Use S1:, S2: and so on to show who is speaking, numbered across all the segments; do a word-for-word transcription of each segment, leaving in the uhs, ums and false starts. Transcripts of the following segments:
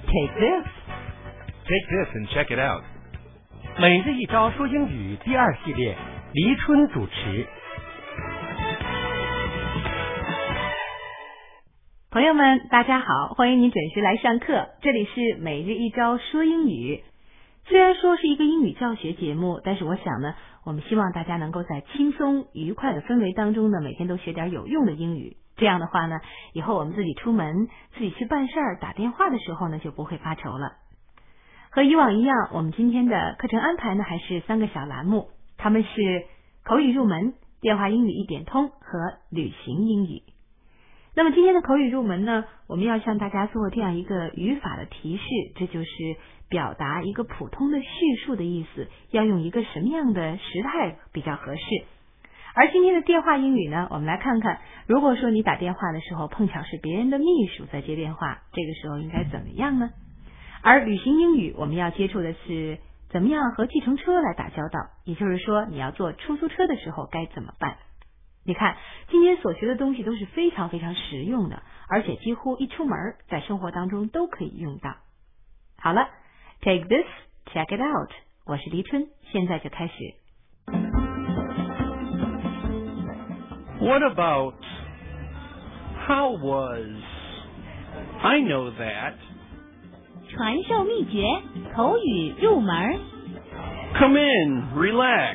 S1: Take this.
S2: Take this and check it out.
S1: 每日一招说英语第二系列，黎春主持。
S3: 朋友们，大家好，欢迎您准时来上课。这里是每日一招说英语。虽然说是一个英语教学节目，但是我想呢，我们希望大家能够在轻松愉快的氛围当中呢，每天都学点有用的英语。这样的话呢，以后我们自己出门、自己去办事儿、打电话的时候呢，就不会发愁了。和以往一样，我们今天的课程安排呢，还是三个小栏目，它们是口语入门、电话英语一点通和旅行英语。那么今天的口语入门呢，我们要向大家做这样一个语法的提示，这就是表达一个普通的叙述的意思，要用一个什么样的时态比较合适。而今天的电话英语呢，我们来看看，如果说你打电话的时候碰巧是别人的秘书在接电话，这个时候应该怎么样呢？而旅行英语我们要接触的是怎么样和计程车来打交道，也就是说你要坐出租车的时候该怎么办。你看今天所学的东西都是非常非常实用的，而且几乎一出门在生活当中都可以用到。好了， Take this, check it out. 我是黎春，现在就开始。
S2: What about how was? I know that.
S4: 传授秘诀，口语入门。
S2: Come in, relax.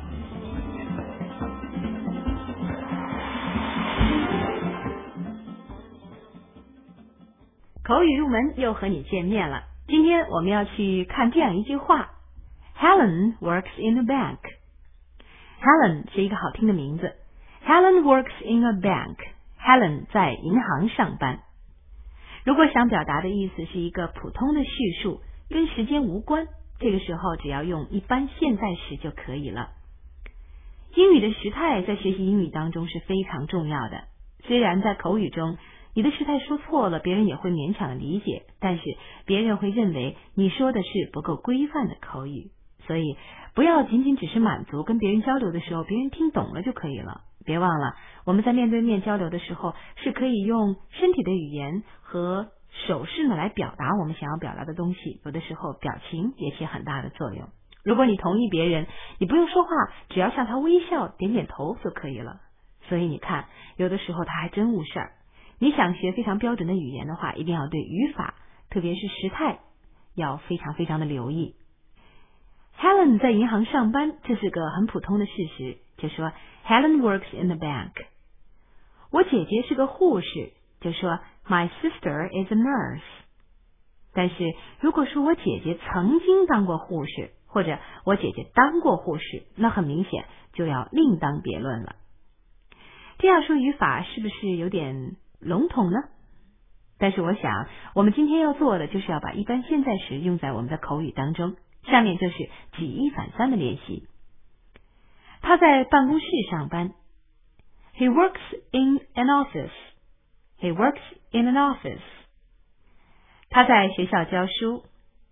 S3: 口语入门又和你见面了。今天我们要去看这样一句话 Helen works in a bank. Helen 是一个好听的名字。 Helen works in a bank. Helen 在银行上班。如果想表达的意思是一个普通的叙述，跟时间无关，这个时候只要用一般现在时就可以了。英语的时态在学习英语当中是非常重要的。虽然在口语中你的时态说错了，别人也会勉强的理解，但是别人会认为你说的是不够规范的口语，所以不要仅仅只是满足跟别人交流的时候别人听懂了就可以了。别忘了，我们在面对面交流的时候是可以用身体的语言和手势呢来表达我们想要表达的东西，有的时候表情也起很大的作用。如果你同意别人，你不用说话，只要向他微笑点点头就可以了。所以你看，有的时候他还真误事儿。你想学非常标准的语言的话，一定要对语法，特别是时态要非常非常的留意。 Helen 在银行上班，这是个很普通的事实，就说 Helen works in the bank. 我姐姐是个护士，就说 My sister is a nurse. 但是如果说我姐姐曾经当过护士，或者我姐姐当过护士，那很明显就要另当别论了。这样说语法是不是有点笼统呢？但是我想我们今天要做的就是要把一般现在时用在我们的口语当中。下面就是举一反三的练习。他在办公室上班。 He works in an office. He works in an office. 他在学校教书。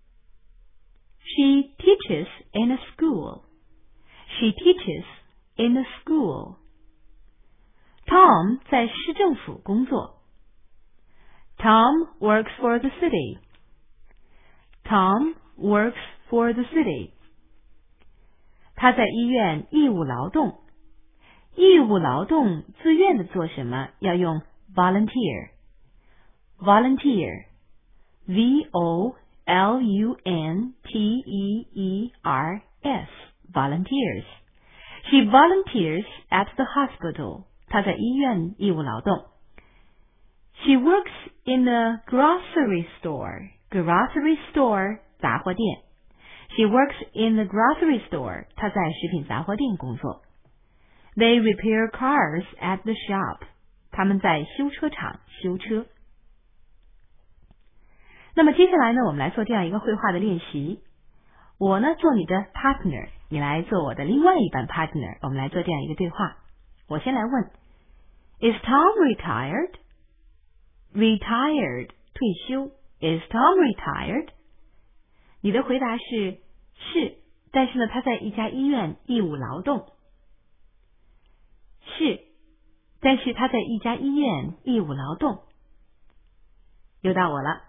S3: She teaches in a school. She teaches in a school. Tom 在市政府工作。 Tom works for the city. Tom works for the city. 他在医院义务劳动。义务劳动自愿的做什么要用 volunteer. Volunteer. V O L U N T E E R S. Volunteers. She volunteers at the hospital. 她在医院义务劳动。She works in a grocery store. Grocery store, 杂货店。She works in the grocery store. 她在食品杂货店工作。They repair cars at the shop. 他们在修车厂修车。那么接下来呢，我们来做这样一个绘画的练习。我呢做你的 partner， 你来做我的另外一半 partner， 我们来做这样一个对话。我先来问 Is Tom retired? Retired, 退休。Is Tom retired? 你的回答是是，但是呢他在一家医院义务劳动。是，但是他在一家医院义务劳动。又到我了。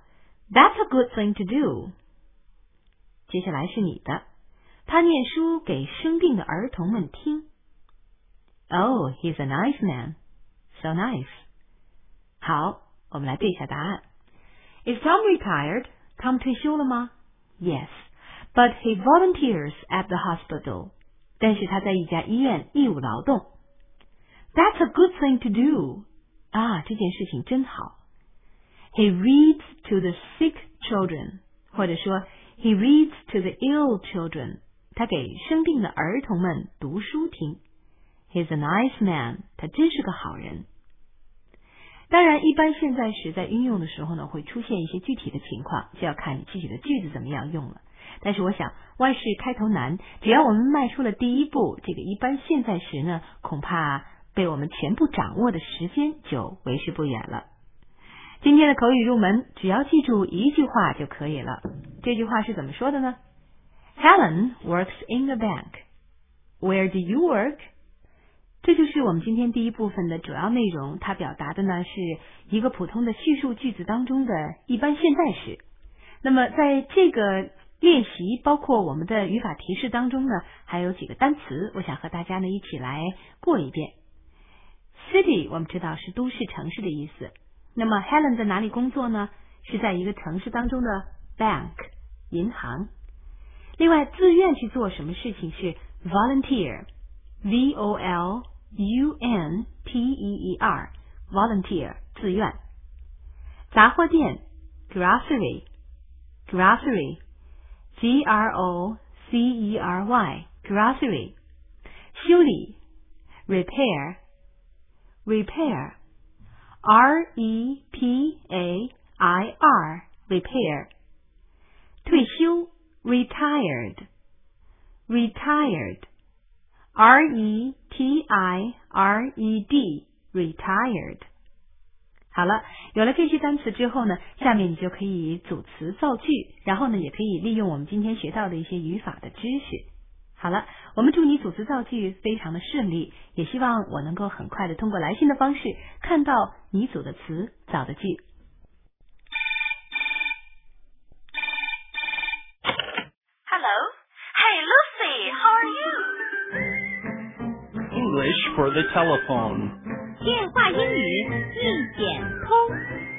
S3: That's a good thing to do. 接下来是你的。他念书给生病的儿童们听。Oh, he's a nice man. So nice. 好，我们来对一下答案。Is Tom retired? Tom 退休了吗？ Yes, but he volunteers at the hospital. 但是他在一家医院义务劳动。That's a good thing to do. 啊，这件事情真好。He reads to the sick children. 或者说 He reads to the ill children. 他给生病的儿童们读书听。He's a nice man. 他真是个好人。当然，一般现在时在运用的时候呢，会出现一些具体的情况，就要看你具体的句子怎么样用了。但是我想，万事开头难，只要我们迈出了第一步，这个一般现在时呢，恐怕被我们全部掌握的时间就为时不远了。今天的口语入门，只要记住一句话就可以了。这句话是怎么说的呢？ Helen works in the bank. Where do you work?这就是我们今天第一部分的主要内容，它表达的呢是一个普通的叙述句子当中的一般现在时。那么在这个练习包括我们的语法提示当中呢，还有几个单词，我想和大家呢一起来过一遍。City 我们知道是都市城市的意思，那么 Helen 在哪里工作呢？是在一个城市当中的 bank 银行。另外自愿去做什么事情是 volunteer V O L U N T E E R volunteer 自愿。杂货店 grocery grocery G R O C E R Y grocery。修理 repair repair R E P A I R repair。退休 retired retired R E T I R E D retired。 好了，有了这些单词之后呢，下面你就可以组词造句，然后呢也可以利用我们今天学到的一些语法的知识。好了，我们祝你组词造句非常的顺利，也希望我能够很快的通过来信的方式看到你组的词造的句。
S2: English for the telephone.
S4: 电话英语一点通。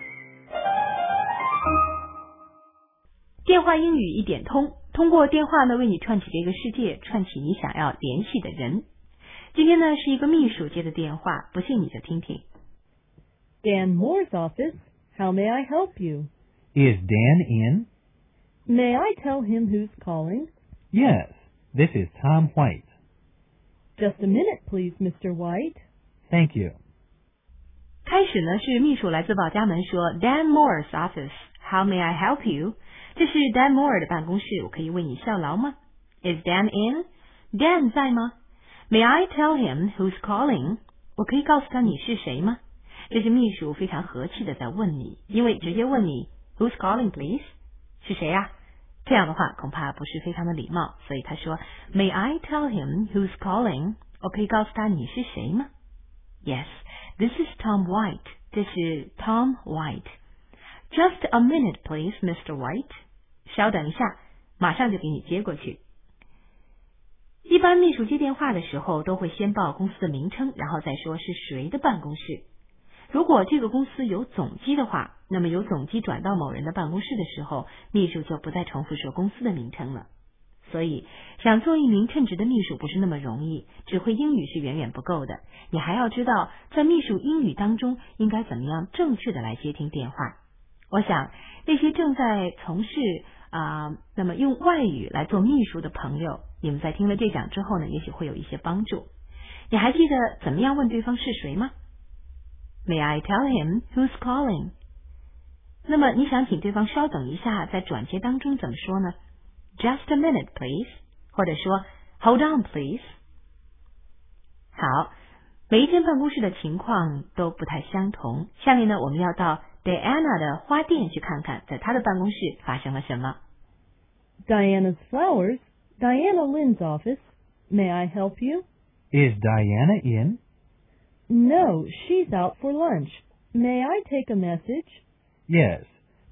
S3: 电话英语一点通，通过电话呢为你串起这个世界，串起你想要联系的人。今天呢是一个秘书接的电话，不信你就听听。
S5: Dan Moore's office. How may I help you?
S6: Is Dan in?
S5: May I tell him who's calling?
S6: Yes, this is Tom White.
S5: Just a minute, please, Mister White.
S6: Thank you.
S3: 开始呢是秘书来自报家门说 Dan Moore's office. How may I help you? 这是 Dan Moore 的办公室，我可以为你效劳吗？ Is Dan in? Dan 在吗？ May I tell him who's calling? 我可以告诉他你是谁吗？这是秘书非常和气的在问你，因为直接问你 Who's calling, please? 是谁呀？这样的话恐怕不是非常的礼貌，所以他说 May I tell him who's calling? 我可以告诉他你是谁吗？ Yes, this is Tom White. 这是 Tom White. Just a minute, please, Mister White. 稍等一下，马上就给你接过去。一般秘书接电话的时候都会先报公司的名称，然后再说是谁的办公室。如果这个公司有总机的话，那么由总机转到某人的办公室的时候，秘书就不再重复说公司的名称了。所以想做一名称职的秘书不是那么容易，只会英语是远远不够的，你还要知道在秘书英语当中应该怎么样正确的来接听电话。我想那些正在从事啊、呃，那么用外语来做秘书的朋友，你们在听了这讲之后呢，也许会有一些帮助。你还记得怎么样问对方是谁吗？ May I tell him who's calling? 那么你想请对方稍等一下，在转接当中怎么说呢？ Just a minute, please. 或者说 Hold on, please. 好，每一间办公室的情况都不太相同。下面呢，我们要到 Diana 的花店去看看，在她的办公室发生了什么。
S5: Diana's Flowers. Diana Lynn's office. May I help you?
S6: Is Diana in?
S5: No, she's out for lunch. May I take a message?
S6: Yes.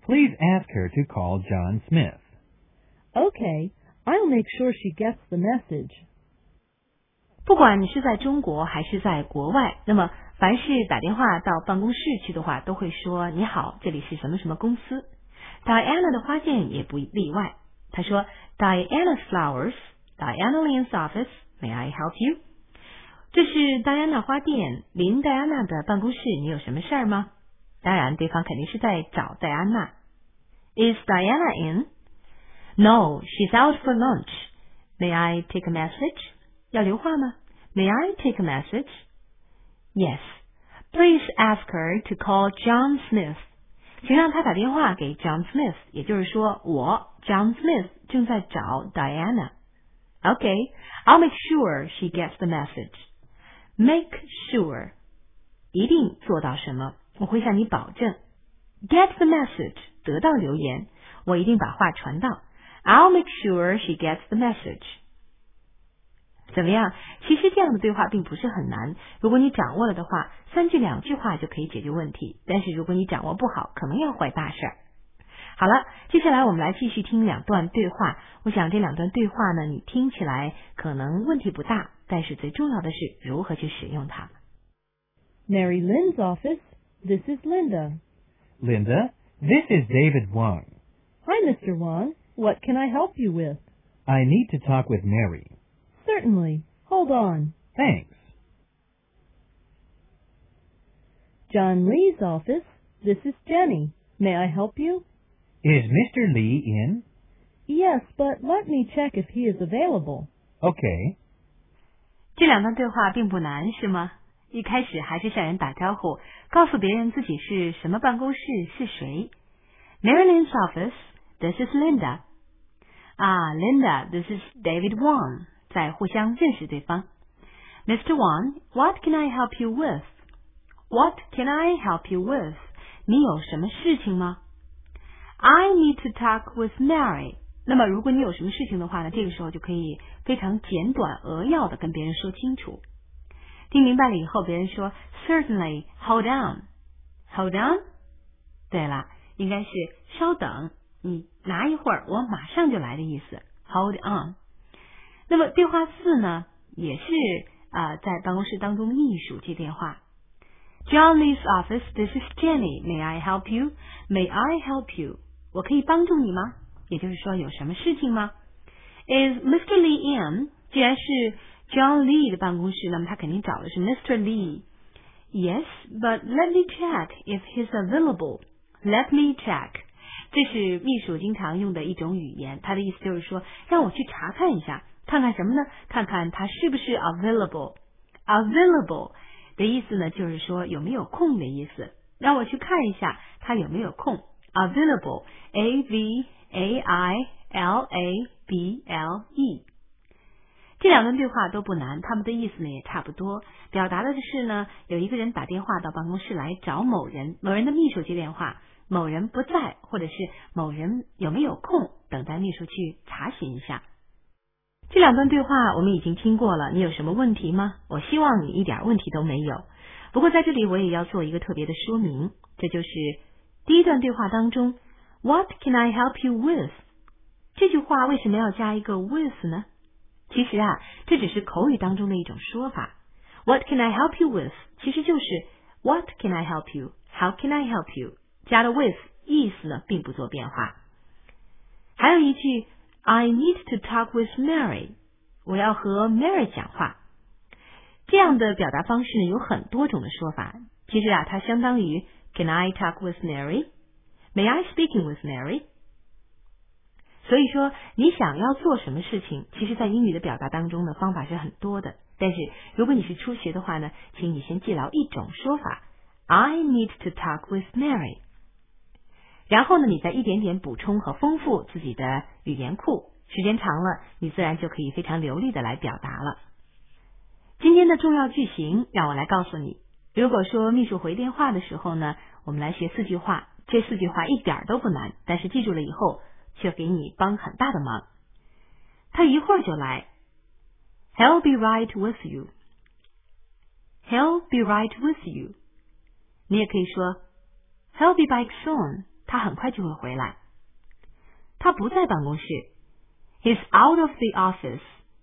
S6: Please ask her to call John Smith.
S5: Okay, I'll make sure she gets the message.
S3: 不管你是在中国还是在国外，那么凡是打电话到办公室去的话，都会说你好，这里是什么什么公司。Diana 的花店也不例外。他说 Diana's Flowers, Diana Lynn's office, may I help you? 这是 Diana 花店，林戴安娜的办公室，你有什么事儿吗？当然，对方肯定是在找戴安娜。Is Diana in? No, she's out for lunch. May I take a message? 要留话吗？ May I take a message? Yes. Please ask her to call John Smith. 请让他打电话给 John Smith， 也就是说，我 John Smith 正在找 Diana。Okay, I'll make sure she gets the message. Make sure 一定做到什么？我会向你保证。Get the message 得到留言，我一定把话传到。I'll make sure she gets the message. 怎么样？其实这样的对话并不是很难，如果你掌握了的话，三句两句话就可以解决问题。但是如果你掌握不好，可能要坏大事儿。好了，接下来我们来继续听两段对话。我想这两段对话呢，你听起来可能问题不大，但是最重要的是如何去使用它。
S5: Mary Lynn's office, this is Linda.
S6: Linda, this is David Wang.
S5: Hi, Mister Wang. What can I help you with?
S6: I need to talk with Mary.
S5: Certainly. Hold on.
S6: Thanks.
S5: John Lee's office, this is Jenny. May I help you?
S6: Is Mister Lee in?
S5: Yes, but let me check if he is available.
S6: Okay.
S3: 这两段对话并不难，是吗？一开始还是向人打招呼，告诉别人自己是什么办公室，是谁。Maryland's office, this is Linda. 啊 Linda, this is David Wang. 再互相认识对方。Mister Wang, what can I help you with? What can I help you with? 你有什么事情吗？ I need to talk with Mary. 那么如果你有什么事情的话呢，这个时候就可以非常简短扼要的跟别人说清楚。听明白了以后，别人说 Certainly, hold on. Hold on? 对了，应该是稍等，你拿一会儿，我马上就来的意思。Hold on. 那么对话四呢，也是啊、呃，在办公室当中隶属接电话。John Lee's office, this is Jenny. May I help you? May I help you? 我可以帮助你吗？也就是说，有什么事情吗？ Is Mister Lee in? 既然是 John Lee 的办公室，那么他肯定找的是 Mister Lee. Yes, but let me check if he's available. Let me check. 这是秘书经常用的一种语言，它的意思就是说，让我去查看一下。看看什么呢？看看他是不是 available. Available 的意思呢，就是说有没有空的意思。让我去看一下他有没有空。Available, A V A I L A B L E. 这两段对话都不难，他们的意思呢也差不多。表达的是呢，有一个人打电话到办公室来找某人，某人的秘书接电话，某人不在，或者是某人有没有空，等待秘书去查询一下。这两段对话我们已经听过了，你有什么问题吗？我希望你一点问题都没有。不过在这里我也要做一个特别的说明，这就是第一段对话当中 What can I help you with? 这句话为什么要加一个 with 呢？其实啊，这只是口语当中的一种说法。What can I help you with? 其实就是 What can I help you? How can I help you? 加了 with 意思呢并不做变化。还有一句I need to talk with Mary. 我要和 Mary 讲话。这样的表达方式呢有很多种的说法。其实啊，它相当于 Can I talk with Mary? May I speaking with Mary? 所以说，你想要做什么事情，其实在英语的表达当中呢，方法是很多的。但是如果你是初学的话呢，请你先记牢一种说法 I need to talk with Mary。然后呢，你再一点点补充和丰富自己的语言库，时间长了，你自然就可以非常流利的来表达了。今天的重要句型，让我来告诉你。如果说秘书回电话的时候呢，我们来学四句话，这四句话一点都不难，但是记住了以后，却给你帮很大的忙。他一会儿就来 He'll be right with you. He'll be right with you. 你也可以说 He'll be back soon. 他很快就会回来。他不在办公室。He's out of the office.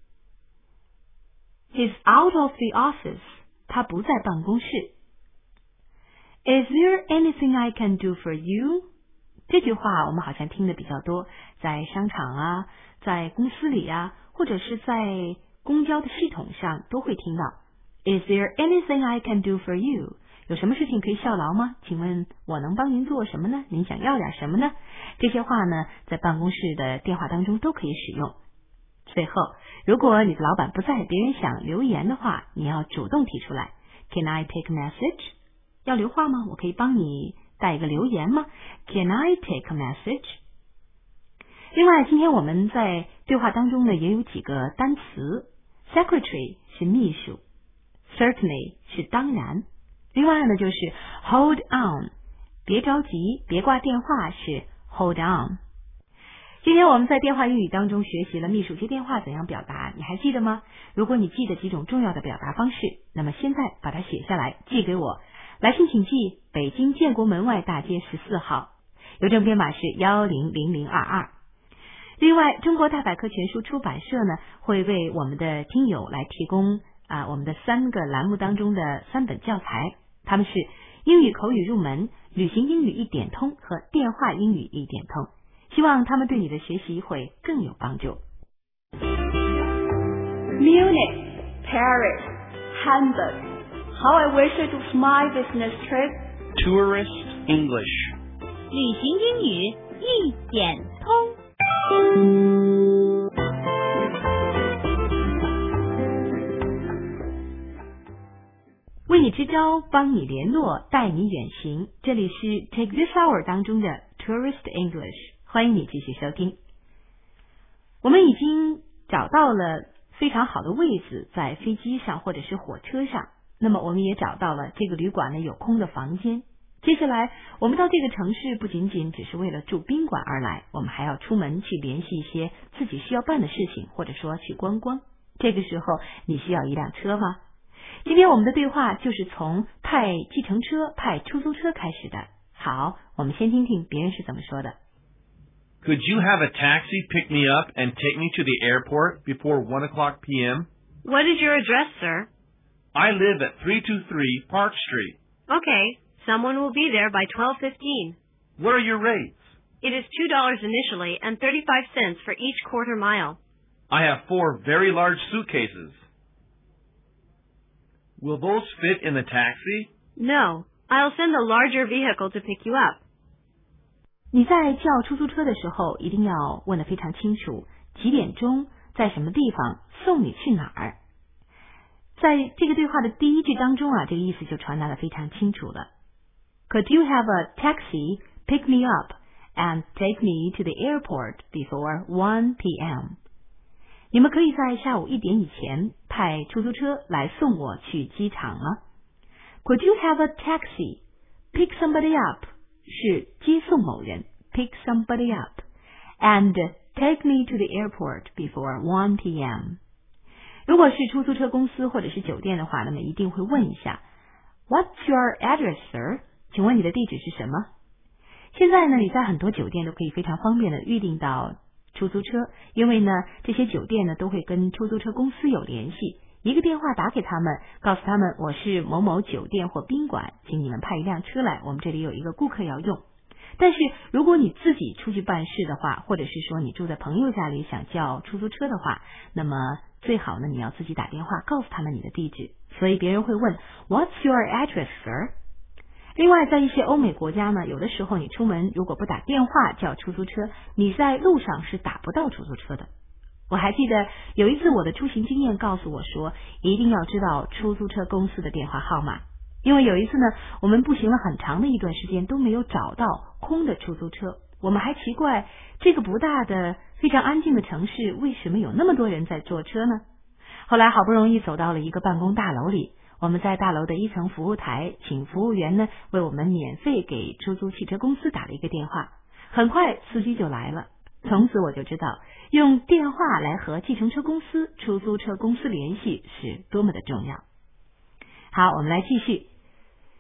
S3: He's out of the office. 他不在办公室。Is there anything I can do for you? 这句话我们好像听的比较多，在商场啊，在公司里啊，或者是在公交的系统上都会听到。Is there anything I can do for you? 有什么事情可以效劳吗？请问我能帮您做什么呢？您想要点什么呢？这些话呢，在办公室的电话当中都可以使用。最后，如果你的老板不在，别人想留言的话，你要主动提出来。Can I take a message? 要留话吗？我可以帮你带一个留言吗？ Can I take a message? 另外，今天我们在对话当中呢，也有几个单词。Secretary 是秘书， Certainly 是当然。另外呢，就是 hold on， 别着急，别挂电话是 hold on。今天我们在电话英语当中学习了秘书接电话怎样表达，你还记得吗？如果你记得几种重要的表达方式，那么现在把它写下来，寄给我。来信请寄北京建国门外大街十四号，邮政编码是一零零零二二。另外，中国大百科全书出版社呢，会为我们的听友来提供啊我们的三个栏目当中的三本教材，他们是英语口语入门、旅行英语一点通和电话英语一点通，希望他们对你的学习会更有帮助。
S7: Munich, Paris, Hamburg. How I wish it was my business trip.
S2: Tourist English.
S4: 旅行英语一点通。
S3: 为你支招，帮你联络，带你远行。这里是 Take This Hour 当中的 Tourist English， 欢迎你继续收听。我们已经找到了非常好的位置，在飞机上或者是火车上。那么我们也找到了这个旅馆呢有空的房间。接下来我们到这个城市不仅仅只是为了住宾馆而来，我们还要出门去联系一些自己需要办的事情，或者说去观光。这个时候你需要一辆车吗？今天我们的对话就是从派计程车、派出租车开始的。好，我们先听听别人是怎么说的。
S8: Could you have a taxi pick me up and take me to the airport before one o'clock p m?
S9: What is your address, sir?
S8: I live at three two three Park Street.
S9: Okay, someone will be there by twelve fifteen.
S8: What are your rates?
S9: It is two dollars initially and thirty-five cents for each quarter mile.
S8: I have four very large suitcases. Will those fit in the taxi?
S9: No, I'll send the larger vehicle to pick you up.
S3: 你在叫出租车的时候，一定要问得非常清楚，几点钟，在什么地方，送你去哪儿。在这个对话的第一句当中啊，这个意思就传达得非常清楚了。Could you have a taxi pick me up and take me to the airport before one p m? 你们可以在下午一点以前派出租车来送我去机场吗？ Could you have a taxi pick somebody up 是接送某人 pick somebody up and take me to the airport before one p m. 如果是出租车公司或者是酒店的话，那么一定会问一下 What's your address, sir? 请问你的地址是什么？现在呢，你在很多酒店都可以非常方便的预订到出租车，因为呢，这些酒店呢都会跟出租车公司有联系，一个电话打给他们，告诉他们我是某某酒店或宾馆，请你们派一辆车来，我们这里有一个顾客要用。但是如果你自己出去办事的话，或者是说你住在朋友家里想叫出租车的话，那么最好呢你要自己打电话告诉他们你的地址，所以别人会问 What's your address, sir? 另外在一些欧美国家呢，有的时候你出门如果不打电话叫出租车，你在路上是打不到出租车的。我还记得有一次我的出行经验告诉我说，一定要知道出租车公司的电话号码，因为有一次呢，我们步行了很长的一段时间都没有找到空的出租车，我们还奇怪这个不大的非常安静的城市为什么有那么多人在坐车呢？后来好不容易走到了一个办公大楼里，我们在大楼的一层服务台请服务员呢为我们免费给出租汽车公司打了一个电话，很快司机就来了。从此我就知道用电话来和计程车公司、出租车公司联系是多么的重要。好，我们来继续。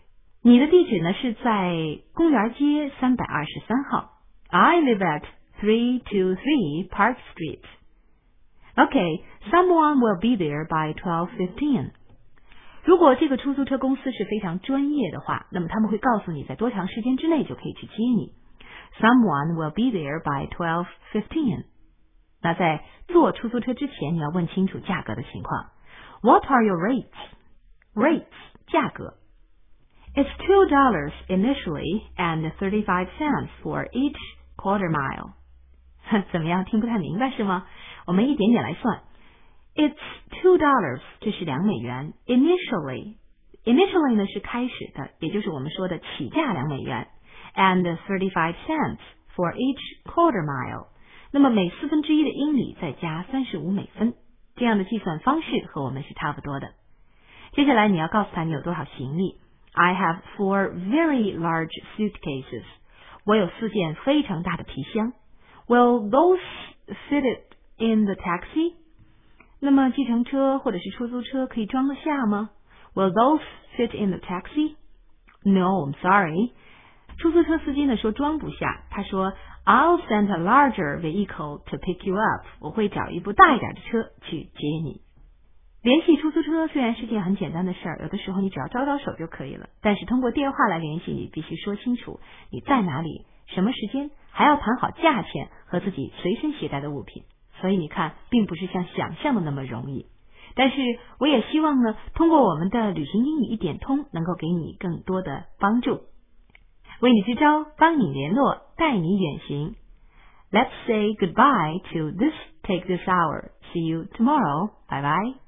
S3: 你的地址呢是在公园街三百二十三号。I live at three two three Park Street. Okay, someone will be there by twelve fifteen. 如果这个出租车公司是非常专业的话，那么他们会告诉你在多长时间之内就可以去接你。Someone will be there by twelve fifteen. 那在坐出租车之前，你要问清楚价格的情况。What are your rates? Rates, 价格。It's two dollars initially and thirty-five cents for each quarter mile. 怎么样，听不太明白是吗？我们一点点来算。It's two dollars, 这是两美元。Initially, initially 呢是开始的，也就是我们说的起价两美元。And thirty-five cents for each quarter mile. 那么每四分之一的英里再加三十五美分，这样的计算方式和我们是差不多的。接下来你要告诉他你有多少行李。I have four very large suitcases. 我有四件非常大的皮箱。Will those fit it in the taxi? 那么计程车或者是出租车可以装得下吗？ Will those fit in the taxi? No, I'm sorry. 出租车司机呢说装不下，他说 I'll send a larger vehicle to pick you up. 我会找一部大一点的车去接你。联系出租车虽然是件很简单的事儿，有的时候你只要招招手就可以了，但是通过电话来联系你必须说清楚你在哪里，什么时间，还要谈好价钱和自己随身携带的物品。所以你看，并不是像想象的那么容易。但是我也希望呢，通过我们的旅行英语一点通，能够给你更多的帮助。为你支招，帮你联络，带你远行。Let's say goodbye to this Take This Hour. See you tomorrow. Bye bye.